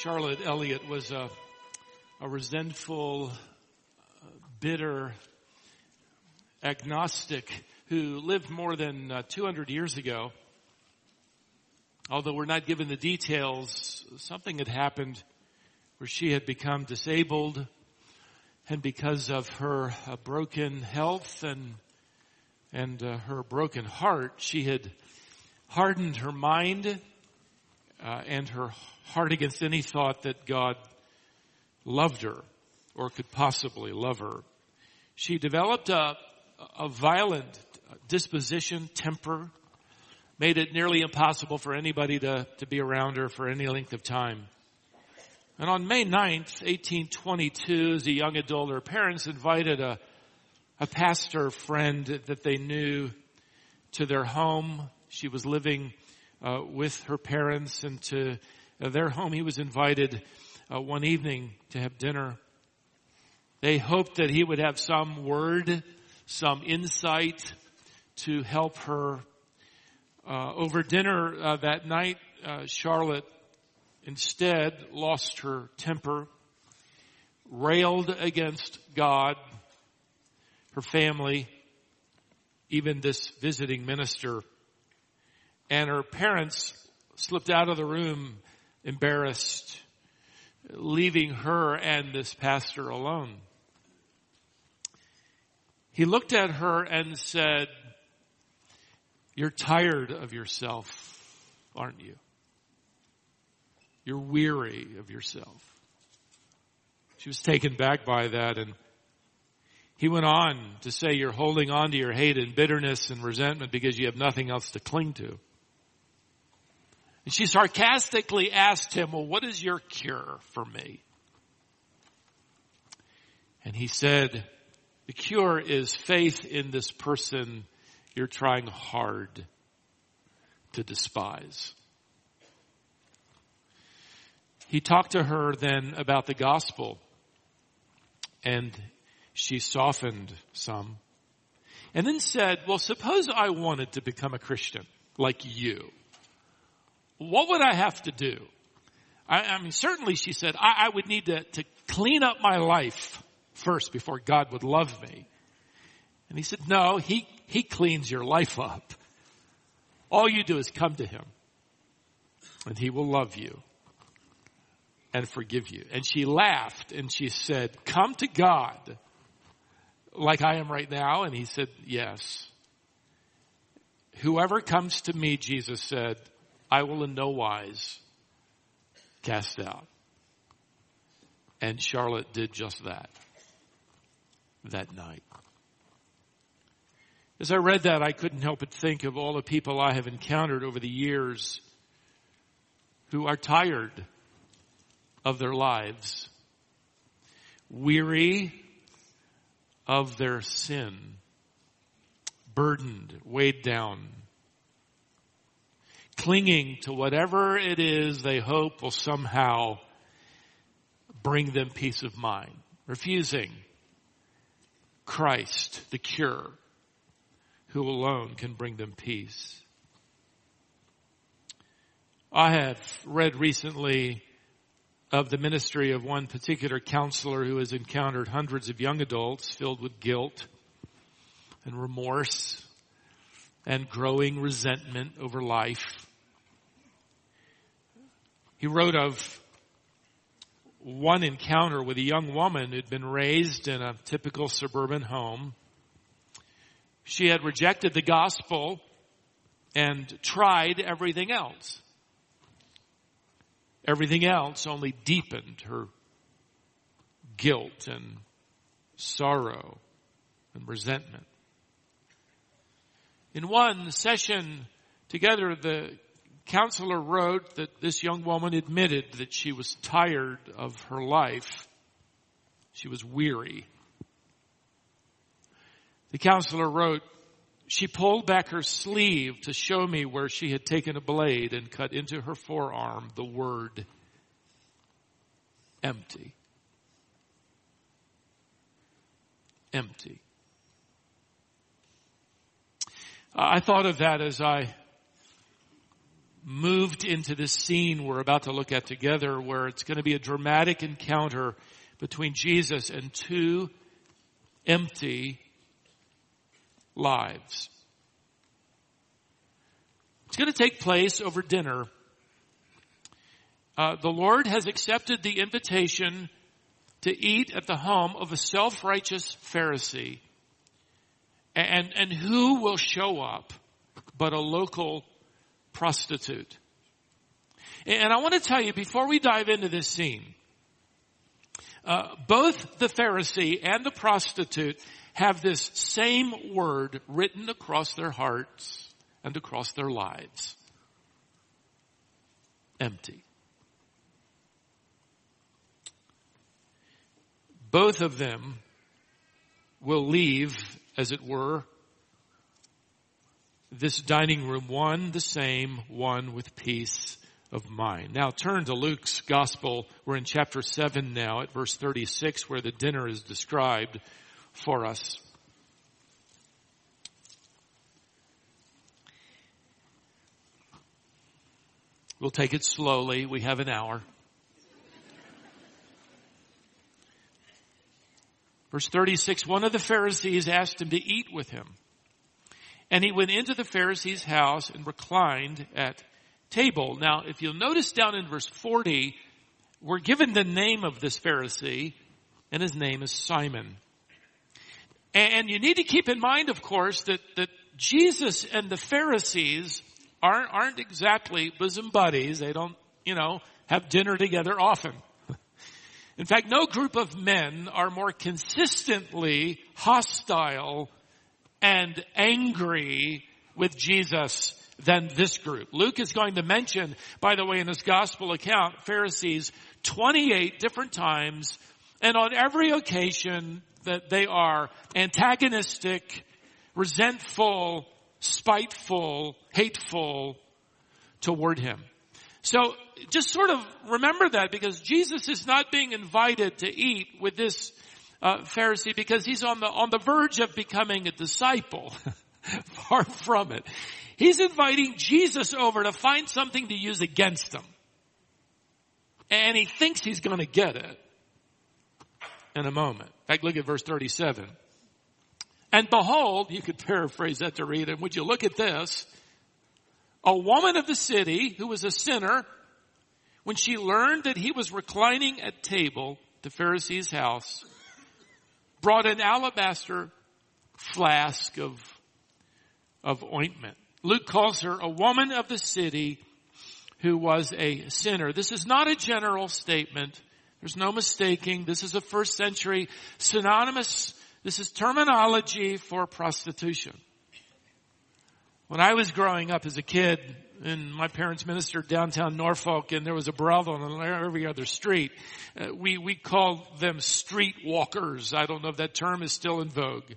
Charlotte Elliott was a resentful, bitter agnostic who lived more than 200 years ago. Although we're not given the details, something had happened where she had become disabled, and because of her broken health and her broken heart, she had hardened her mind and her heart against any thought that God loved her or could possibly love her. She developed a violent disposition, temper, made it nearly impossible for anybody to be around her for any length of time. And on May 9th, 1822, as a young adult, her parents invited a pastor friend that they knew to their home. She was living with her parents, and to their home he was invited one evening to have dinner. They hoped that he would have some word, some insight to help her. Over dinner that night, Charlotte instead lost her temper, railed against God, her family, even this visiting minister, and her parents slipped out of the room embarrassed, leaving her and this pastor alone. He looked at her and said, "You're tired of yourself, aren't you? You're weary of yourself." She was taken back by that, and he went on to say, "You're holding on to your hate and bitterness and resentment because you have nothing else to cling to." And she sarcastically asked him, "Well, what is your cure for me?" And he said, "The cure is faith in this person you're trying hard to despise." He talked to her then about the gospel, and she softened some. And then said, "Well, suppose I wanted to become a Christian like you. What would I have to do?" I mean, certainly, she said, I would need to clean up my life first before God would love me. And he said, "No, he cleans your life up. All you do is come to him, and he will love you and forgive you." And she laughed, and she said, "Come to God like I am right now?" And he said, "Yes. Whoever comes to me," Jesus said, "I will in no wise cast out." And Charlotte did just that night. As I read that, I couldn't help but think of all the people I have encountered over the years who are tired of their lives, weary of their sin, burdened, weighed down, clinging to whatever it is they hope will somehow bring them peace of mind, refusing Christ, the cure, who alone can bring them peace. I have read recently of the ministry of one particular counselor who has encountered hundreds of young adults filled with guilt and remorse and growing resentment over life. He wrote of one encounter with a young woman who'd been raised in a typical suburban home. She had rejected the gospel and tried everything else. Everything else only deepened her guilt and sorrow and resentment. In one session together, the counselor wrote that this young woman admitted that she was tired of her life. She was weary. The counselor wrote, "She pulled back her sleeve to show me where she had taken a blade and cut into her forearm the word empty. Empty." I thought of that as I moved into this scene we're about to look at together, where it's going to be a dramatic encounter between Jesus and two empty lives. It's going to take place over dinner. The Lord has accepted the invitation to eat at the home of a self-righteous Pharisee. And who will show up but a local prostitute? And I want to tell you, before we dive into this scene, both the Pharisee and the prostitute have this same word written across their hearts and across their lives. Empty. Both of them will leave, as it were, this dining room, one the same, one with peace of mind. Now turn to Luke's Gospel. We're in chapter 7 now at verse 36, where the dinner is described for us. We'll take it slowly. We have an hour. Verse 36, one of the Pharisees asked him to eat with him. And he went into the Pharisee's house and reclined at table. Now, if you'll notice down in verse 40, we're given the name of this Pharisee, and his name is Simon. And you need to keep in mind, of course, that Jesus and the Pharisees aren't exactly bosom buddies. They don't, have dinner together often. In fact, no group of men are more consistently hostile and angry with Jesus than this group. Luke is going to mention, by the way, in his gospel account, Pharisees 28 different times, and on every occasion that they are antagonistic, resentful, spiteful, hateful toward him. So just sort of remember that, because Jesus is not being invited to eat with this Pharisee because he's on the verge of becoming a disciple. Far from it. He's inviting Jesus over to find something to use against him. And he thinks he's going to get it in a moment. In fact, look at verse 37. And behold, you could paraphrase that to read it. Would you look at this? A woman of the city who was a sinner, when she learned that he was reclining at table at the Pharisee's house, brought an alabaster flask of ointment. Luke calls her a woman of the city who was a sinner. This is not a general statement. There's no mistaking. This is a first century synonymous. This is terminology for prostitution. When I was growing up as a kid, and my parents ministered downtown Norfolk, and there was a brothel on every other street, we called them street walkers. I don't know if that term is still in vogue.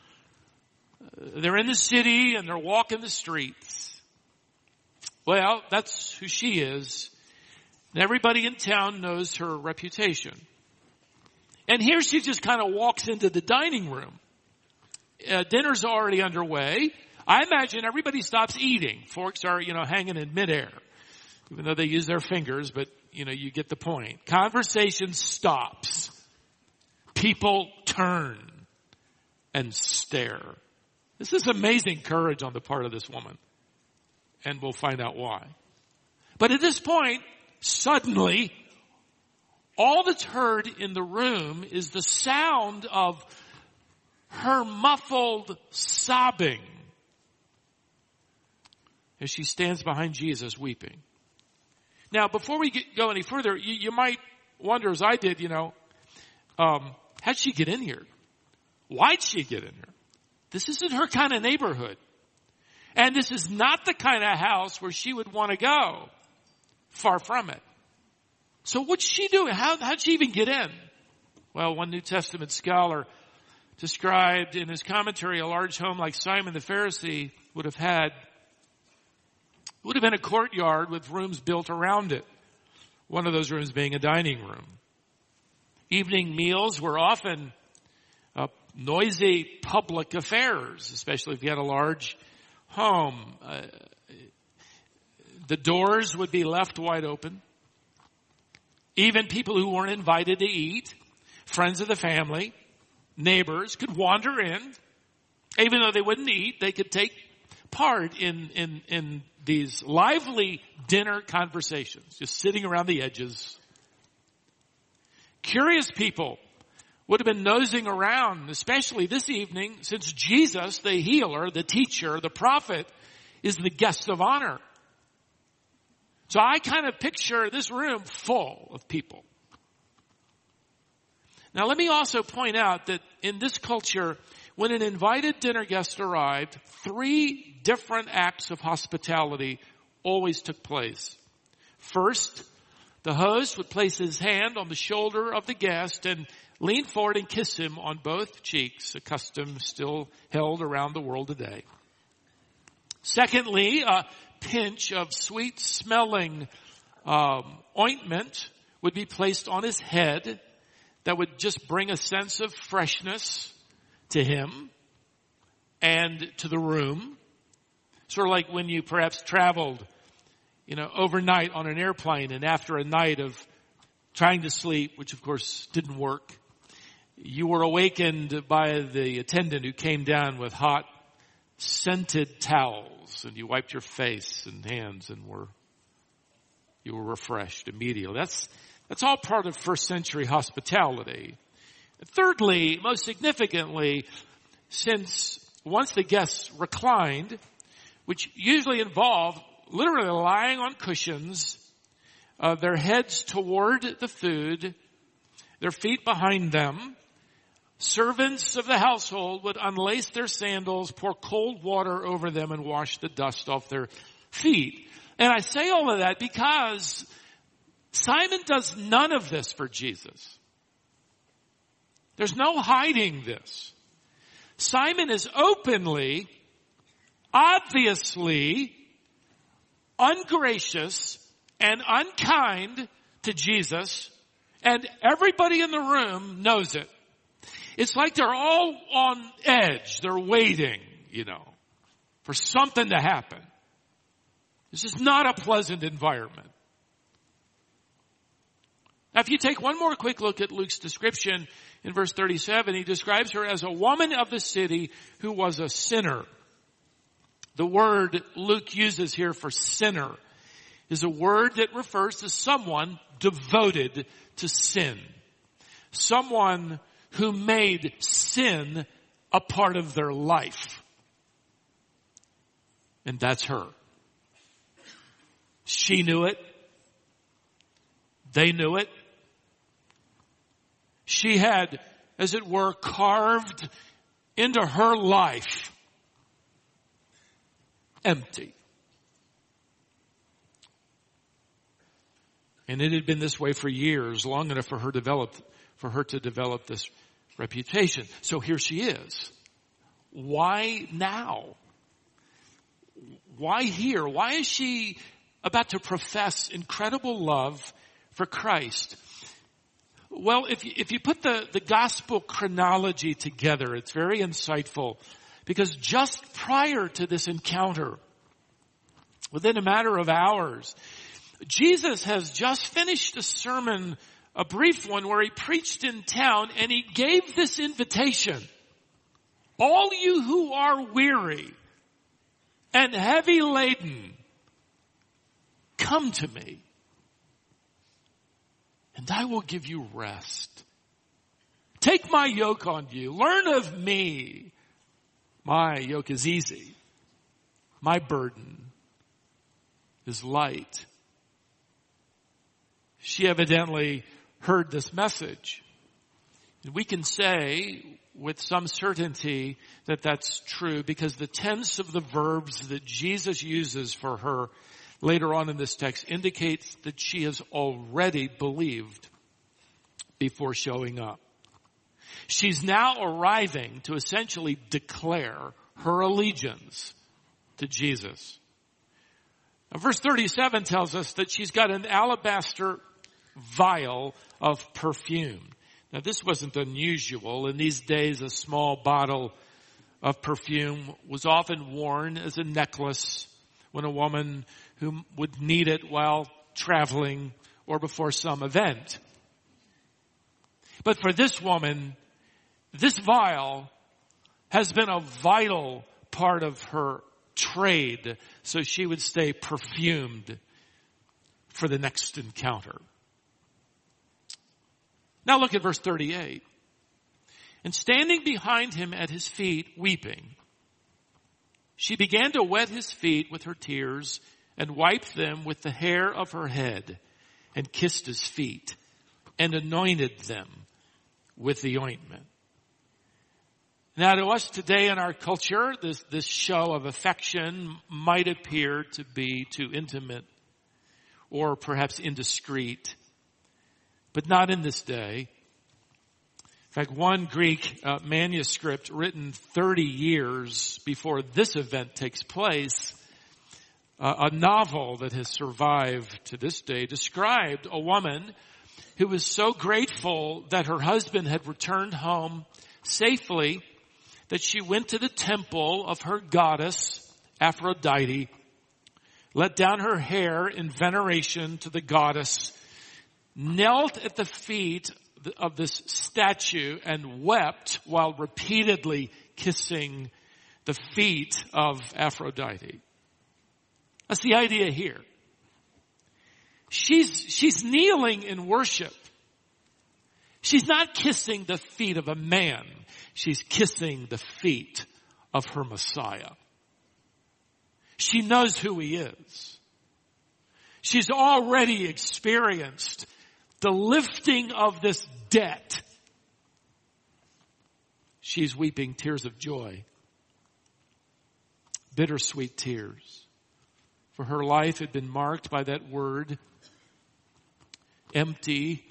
They're in the city and they're walking the streets. Well, that's who she is. And everybody in town knows her reputation. And here she just kind of walks into the dining room. Dinner's already underway. I imagine everybody stops eating. Forks are, hanging in midair. Even though they use their fingers, but, you get the point. Conversation stops. People turn and stare. This is amazing courage on the part of this woman. And we'll find out why. But at this point, suddenly, all that's heard in the room is the sound of her muffled sobbing as she stands behind Jesus weeping. Now, before we go any further, you might wonder, as I did, how'd she get in here? Why'd she get in here? This isn't her kind of neighborhood. And this is not the kind of house where she would want to go. Far from it. So what's she doing? How'd she even get in? Well, one New Testament scholar described in his commentary a large home like Simon the Pharisee would have been a courtyard with rooms built around it. One of those rooms being a dining room. Evening meals were often noisy public affairs, especially if you had a large home. The doors would be left wide open. Even people who weren't invited to eat, friends of the family, neighbors, could wander in. Even though they wouldn't eat, they could take part in these lively dinner conversations, just sitting around the edges. Curious people would have been nosing around, especially this evening, since Jesus, the healer, the teacher, the prophet, is the guest of honor. So I kind of picture this room full of people. Now let me also point out that in this culture, when an invited dinner guest arrived, 3 different acts of hospitality always took place. First, the host would place his hand on the shoulder of the guest and lean forward and kiss him on both cheeks, a custom still held around the world today. Secondly, a pinch of sweet-smelling ointment would be placed on his head that would just bring a sense of freshness to him and to the room. Sort of like when you perhaps traveled, overnight on an airplane, and after a night of trying to sleep, which of course didn't work, you were awakened by the attendant who came down with hot, scented towels, and you wiped your face and hands and you were refreshed immediately. That's all part of first century hospitality. Thirdly, most significantly, since once the guests reclined, which usually involved literally lying on cushions, their heads toward the food, their feet behind them, servants of the household would unlace their sandals, pour cold water over them, and wash the dust off their feet. And I say all of that because Simon does none of this for Jesus. There's no hiding this. Simon is openly, obviously, ungracious and unkind to Jesus, and everybody in the room knows it. It's like they're all on edge. They're waiting, for something to happen. This is not a pleasant environment. Now, if you take one more quick look at Luke's description in verse 37, he describes her as a woman of the city who was a sinner. The word Luke uses here for sinner is a word that refers to someone devoted to sin. Someone who made sin a part of their life. And that's her. She knew it. They knew it. She had, as it were, carved into her life empty. And it had been this way for years, long enough for her to develop this reputation. So here she is. Why now? Why here? Why is she about to profess incredible love for Christ? Well, if you put the gospel chronology together, it's very insightful, because just prior to this encounter, within a matter of hours, Jesus has just finished a sermon, a brief one, where he preached in town, and he gave this invitation. All you who are weary and heavy laden, come to me, and I will give you rest. Take my yoke on you. Learn of me. My yoke is easy. My burden is light. She evidently heard this message. And we can say with some certainty that that's true, because the tense of the verbs that Jesus uses for her later on in this text indicates that she has already believed before showing up. She's now arriving to essentially declare her allegiance to Jesus. Now, verse 37 tells us that she's got an alabaster vial of perfume. Now, this wasn't unusual. In these days, a small bottle of perfume was often worn as a necklace when a woman who would need it while traveling or before some event. But for this woman, this vial has been a vital part of her trade, so she would stay perfumed for the next encounter. Now look at verse 38. And standing behind him at his feet, weeping, she began to wet his feet with her tears and wiped them with the hair of her head and kissed his feet and anointed them with the ointment. Now to us today in our culture, this show of affection might appear to be too intimate or perhaps indiscreet, but not in this day. In fact, one Greek manuscript written 30 years before this event takes place, a novel that has survived to this day, described a woman who was so grateful that her husband had returned home safely that she went to the temple of her goddess, Aphrodite, let down her hair in veneration to the goddess, knelt at the feet of this statue and wept while repeatedly kissing the feet of Aphrodite. That's the idea here. She's kneeling in worship. She's not kissing the feet of a man. She's kissing the feet of her Messiah. She knows who he is. She's already experienced the lifting of this debt. She's weeping tears of joy. Bittersweet tears. For her life had been marked by that word, empty,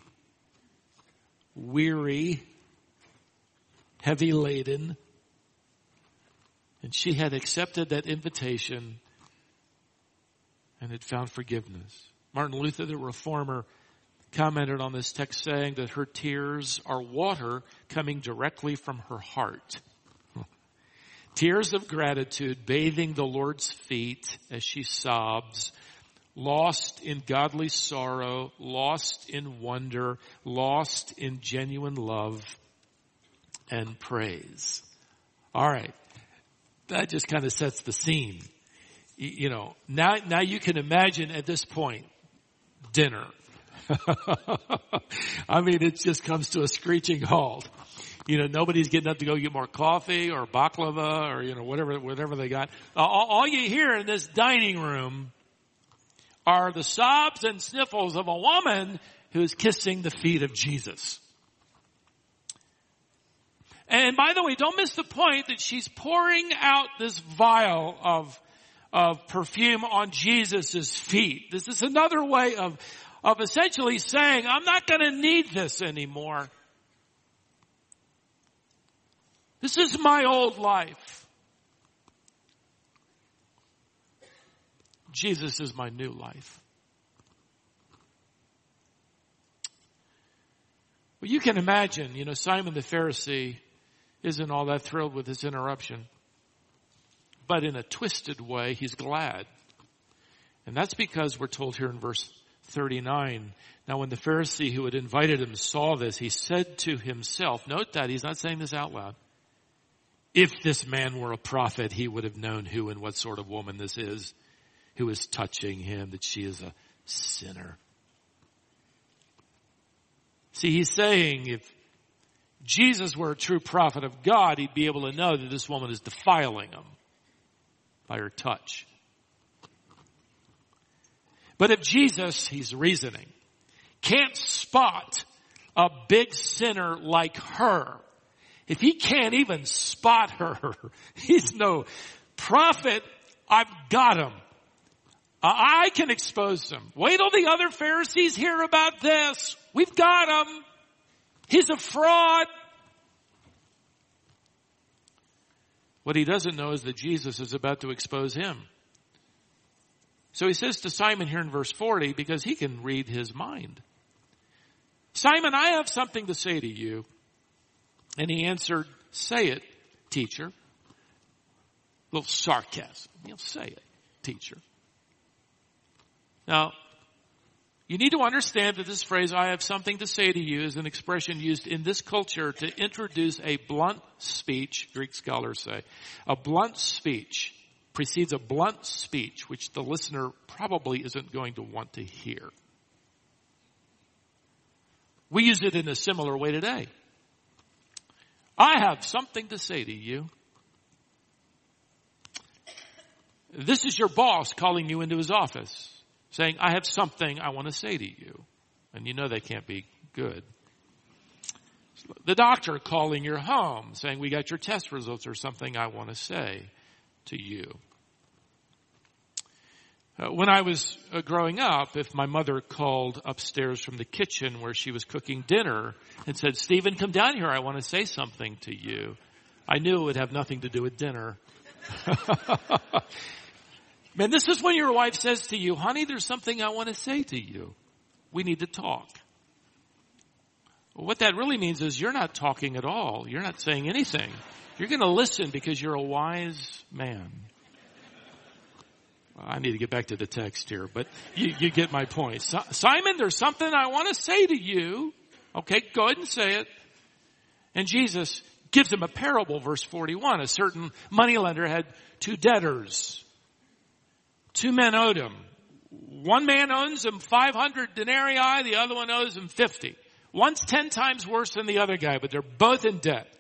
weary, heavy laden. And she had accepted that invitation and had found forgiveness. Martin Luther, the reformer, commented on this text saying that her tears are water coming directly from her heart. Tears of gratitude bathing the Lord's feet as she sobs, lost in godly sorrow, lost in wonder, lost in genuine love and praise. All right. That just kind of sets the scene. You know, now you can imagine at this point, dinner. I mean, it just comes to a screeching halt. You know, nobody's getting up to go get more coffee or baklava or, you know, whatever they got. All you hear in this dining room are the sobs and sniffles of a woman who's kissing the feet of Jesus. And by the way, don't miss the point that she's pouring out this vial of perfume on Jesus' feet. This is another way of essentially saying, I'm not going to need this anymore. This is my old life. Jesus is my new life. Well, you can imagine, you know, Simon the Pharisee isn't all that thrilled with this interruption. But in a twisted way, he's glad. And that's because we're told here in verse 39, now when the Pharisee who had invited him saw this, he said to himself, note that, he's not saying this out loud, if this man were a prophet, he would have known who and what sort of woman this is who is touching him, that she is a sinner. See, he's saying if Jesus were a true prophet of God, he'd be able to know that this woman is defiling him by her touch. But if Jesus, he's reasoning, can't spot a big sinner like her, if he can't even spot her, he's no prophet, I've got him. I can expose him. Wait till the other Pharisees hear about this. We've got him. He's a fraud. What he doesn't know is that Jesus is about to expose him. So he says to Simon here in verse 40, because he can read his mind, Simon, I have something to say to you. And he answered, say it, teacher. A little sarcasm. Say it, teacher. Now, you need to understand that this phrase, I have something to say to you, is an expression used in this culture to introduce a blunt speech, Greek scholars say. A blunt speech precedes a blunt speech, which the listener probably isn't going to want to hear. We use it in a similar way today. I have something to say to you. This is your boss calling you into his office, saying, I have something I want to say to you. And you know that can't be good. The doctor calling your home, saying, we got your test results, or something I want to say to you. When I was growing up, if my mother called upstairs from the kitchen where she was cooking dinner and said, Stephen, come down here, I want to say something to you, I knew it would have nothing to do with dinner. Man, this is when your wife says to you, honey, there's something I want to say to you. We need to talk. Well, what that really means is you're not talking at all. You're not saying anything. You're going to listen because you're a wise man. Well, I need to get back to the text here, but you get my point. Simon, there's something I want to say to you. Okay, go ahead and say it. And Jesus gives him a parable, verse 41. A certain moneylender had 2 debtors. 2 men owed him. One man owes him 500 denarii, the other one owes him 50. One's 10 times worse than the other guy, but they're both in debt.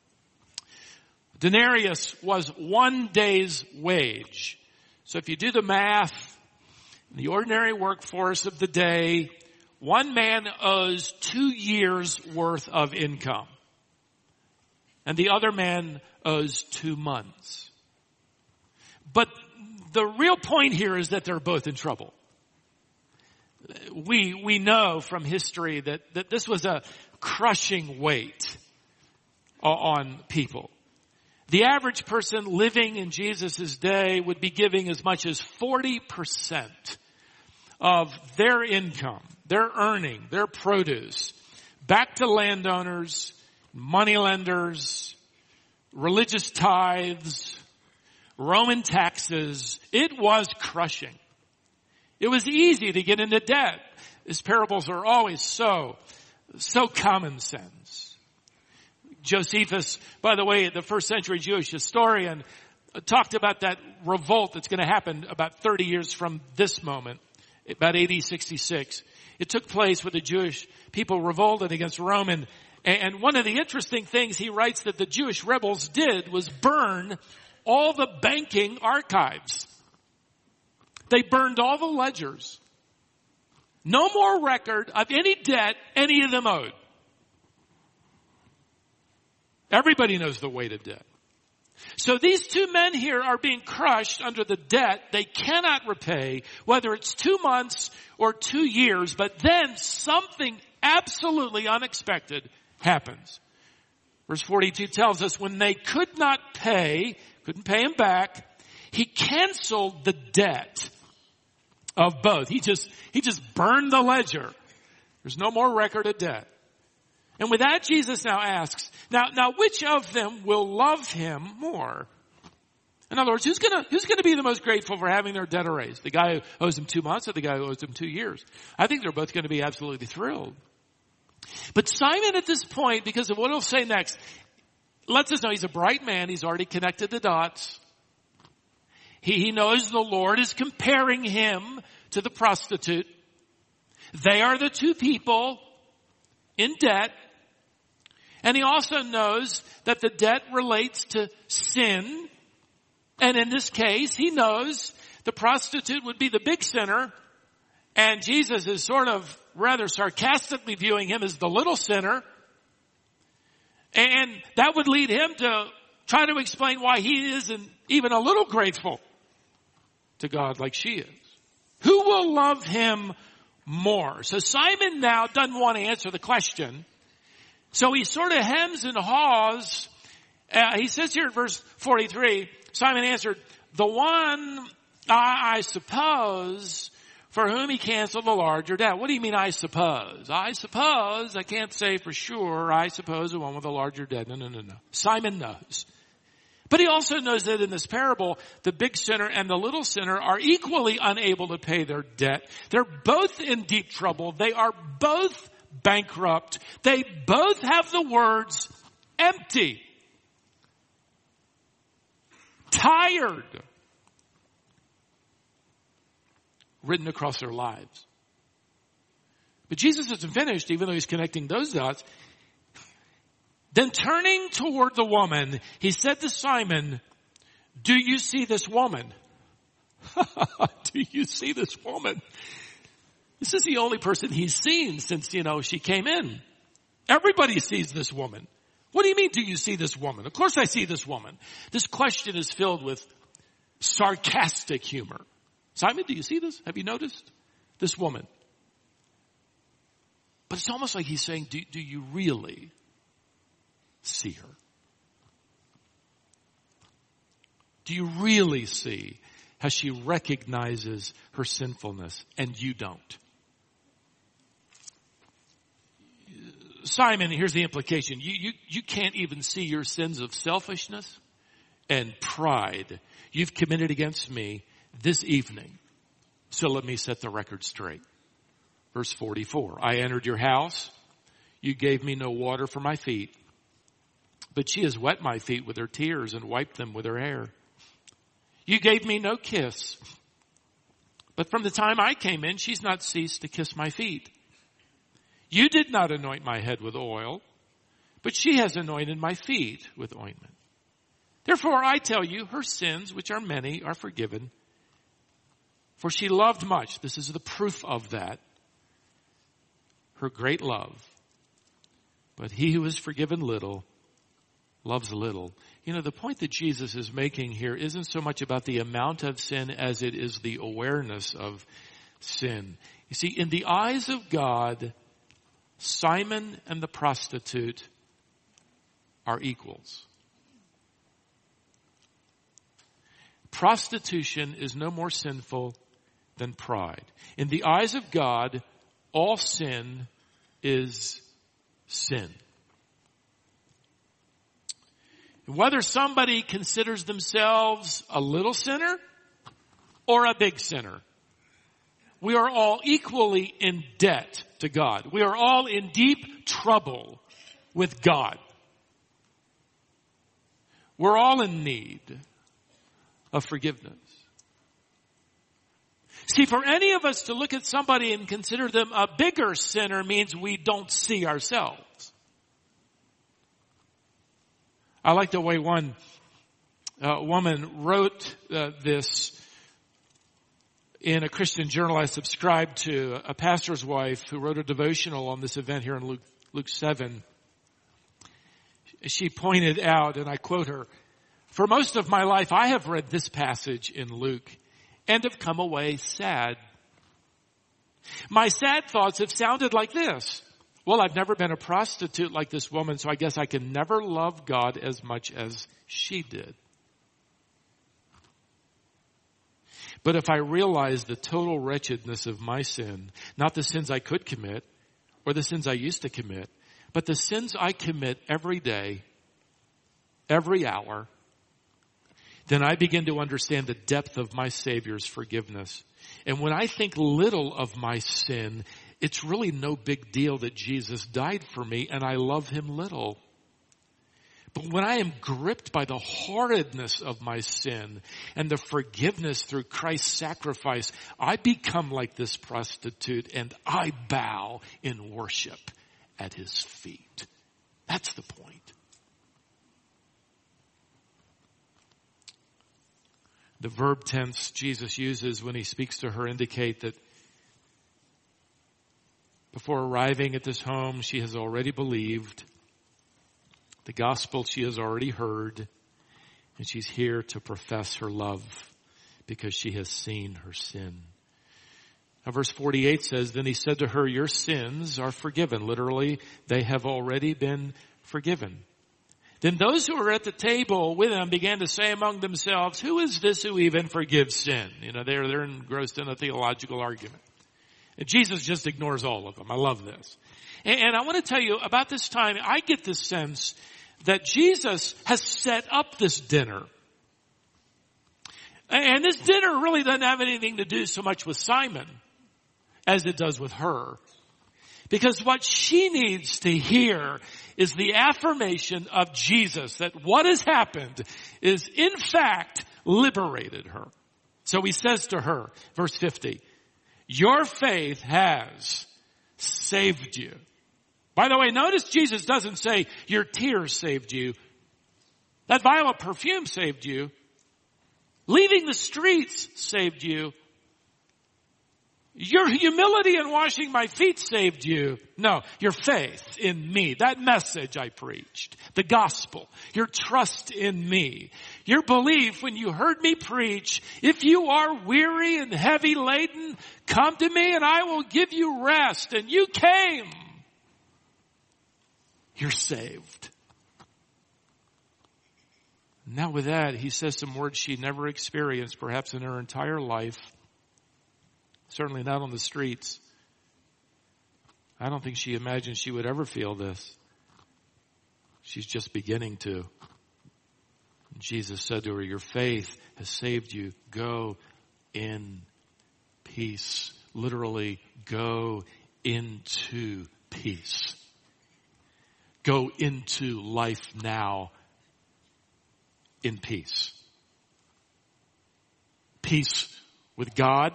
Denarius was 1 day's wage. So if you do the math, the ordinary workforce of the day, one man owes 2 years worth of income. And the other man owes 2 months. But the real point here is that they're both in trouble. We know from history that this was a crushing weight on people. The average person living in Jesus' day would be giving as much as 40% of their income, their earning, their produce, back to landowners, moneylenders, religious tithes, Roman taxes. It was crushing. It was easy to get into debt. His parables are always so common sense. Josephus, by the way, the first century Jewish historian, talked about that revolt that's going to happen about 30 years from this moment, about AD 66. It took place where the Jewish people revolted against Rome. And one of the interesting things he writes that the Jewish rebels did was burn all the banking archives. They burned all the ledgers. No more record of any debt any of them owed. Everybody knows the weight of debt. So these 2 men here are being crushed under the debt they cannot repay, whether it's 2 months or 2 years, but then something absolutely unexpected happens. Verse 42 tells us when they couldn't pay him back, he canceled the debt of both. He just burned the ledger. There's no more record of debt. And with that, Jesus now asks, now which of them will love him more? In other words, who's gonna be the most grateful for having their debt erased? The guy who owes him 2 months or the guy who owes him 2 years? I think they're both going to be absolutely thrilled. But Simon at this point, because of what he'll say next, lets us know he's a bright man. He's already connected the dots. He knows the Lord is comparing him to the prostitute. They are the 2 people in debt. And he also knows that the debt relates to sin. And in this case, he knows the prostitute would be the big sinner. And Jesus is sort of rather sarcastically viewing him as the little sinner. And that would lead him to try to explain why he isn't even a little grateful to God like she is. Who will love him more? So Simon now doesn't want to answer the question. So he sort of hems and haws. He says here in verse 43, Simon answered, the one, I suppose, for whom he canceled the larger debt. What do you mean, I suppose? I suppose, I can't say for sure, I suppose the one with the larger debt. No. Simon knows. But he also knows that in this parable, the big sinner and the little sinner are equally unable to pay their debt. They're both in deep trouble. They are both bankrupt. They both have the words empty, tired, written across their lives. But Jesus isn't finished, even though he's connecting those dots. Then turning toward the woman, he said to Simon, do you see this woman? Do you see this woman? This is the only person he's seen since, she came in. Everybody sees this woman. What do you mean, do you see this woman? Of course I see this woman. This question is filled with sarcastic humor. Simon, do you see this? Have you noticed this woman? But it's almost like he's saying, do you really see her? Do you really see how she recognizes her sinfulness and you don't? Simon, here's the implication. You can't even see your sins of selfishness and pride you've committed against me this evening. So let me set the record straight. Verse 44, I entered your house. You gave me no water for my feet, but she has wet my feet with her tears and wiped them with her hair. You gave me no kiss, but from the time I came in, she's not ceased to kiss my feet. You did not anoint my head with oil, but she has anointed my feet with ointment. Therefore I tell you, her sins, which are many, are forgiven. For she loved much. This is the proof of that. Her great love. But he who is forgiven little, loves little. The point that Jesus is making here isn't so much about the amount of sin as it is the awareness of sin. You see, in the eyes of God, Simon and the prostitute are equals. Prostitution is no more sinful than pride. In the eyes of God, all sin is sin. Whether somebody considers themselves a little sinner or a big sinner, we are all equally in debt to God. We are all in deep trouble with God. We're all in need of forgiveness. See, for any of us to look at somebody and consider them a bigger sinner means we don't see ourselves. I like the way one woman wrote this in a Christian journal I subscribed to, a pastor's wife who wrote a devotional on this event here in Luke 7. She pointed out, and I quote her, for most of my life I have read this passage in Luke and have come away sad. My sad thoughts have sounded like this. Well, I've never been a prostitute like this woman, so I guess I can never love God as much as she did. But if I realize the total wretchedness of my sin, not the sins I could commit or the sins I used to commit, but the sins I commit every day, every hour, then I begin to understand the depth of my Savior's forgiveness. And when I think little of my sin, it's really no big deal that Jesus died for me and I love him little. But when I am gripped by the horridness of my sin and the forgiveness through Christ's sacrifice, I become like this prostitute and I bow in worship at his feet. That's the point. The verb tense Jesus uses when he speaks to her indicate that before arriving at this home, she has already believed the gospel she has already heard, and she's here to profess her love because she has seen her sin. Now, verse 48 says, then he said to her, your sins are forgiven. Literally, they have already been forgiven. Then those who were at the table with him began to say among themselves, who is this who even forgives sin? They're engrossed in a theological argument. And Jesus just ignores all of them. I love this. And I want to tell you, about this time, I get this sense that Jesus has set up this dinner. And this dinner really doesn't have anything to do so much with Simon as it does with her. Because what she needs to hear is the affirmation of Jesus that what has happened is in fact liberated her. So he says to her, verse 50, your faith has saved you. By the way, notice Jesus doesn't say your tears saved you. That vial of perfume saved you. Leaving the streets saved you. Your humility in washing my feet saved you. No, your faith in me. That message I preached. The gospel. Your trust in me. Your belief when you heard me preach. If you are weary and heavy laden, come to me and I will give you rest. And you came. You're saved. Now with that, he says some words she never experienced, perhaps in her entire life. Certainly not on the streets. I don't think she imagined she would ever feel this. She's just beginning to. And Jesus said to her, your faith has saved you. Go in peace. Literally, go into peace. Go into life now in peace. Peace with God.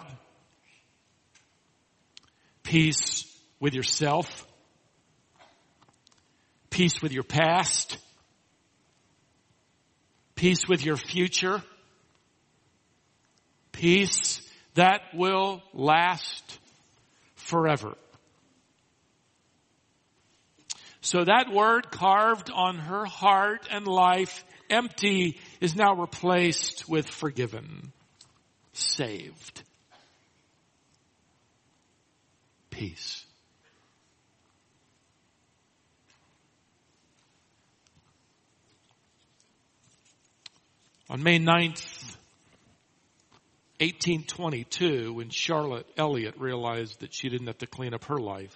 Peace with yourself. Peace with your past. Peace with your future. Peace that will last forever. So that word carved on her heart and life, empty, is now replaced with forgiven, saved. Peace. On May 9th, 1822, when Charlotte Elliott realized that she didn't have to clean up her life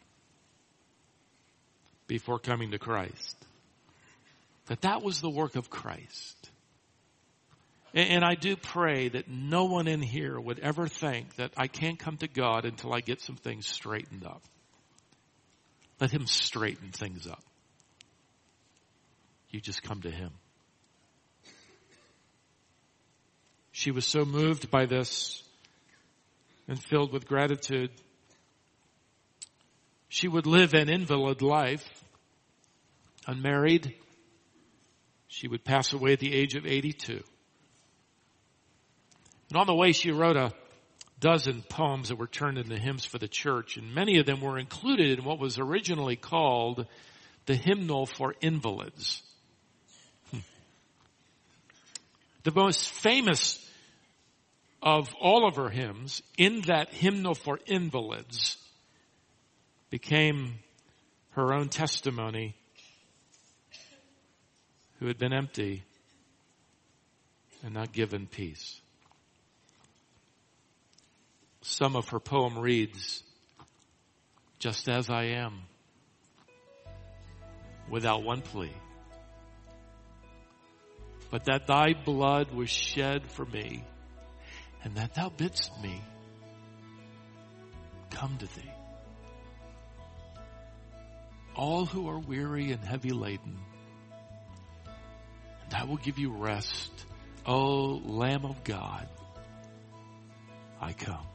before coming to Christ, that was the work of Christ. And I do pray that no one in here would ever think that I can't come to God until I get some things straightened up. Let Him straighten things up. You just come to Him. She was so moved by this and filled with gratitude. She would live an invalid life, unmarried. She would pass away at the age of 82. And on the way, she wrote a dozen poems that were turned into hymns for the church, and many of them were included in what was originally called the Hymnal for Invalids. The most famous of all of her hymns in that Hymnal for Invalids became her own testimony, who had been empty and not given peace. Some of her poem reads, just as I am, without one plea, but that thy blood was shed for me, and that thou bidst me come to thee. All who are weary and heavy laden, and I will give you rest. O Lamb of God, I come.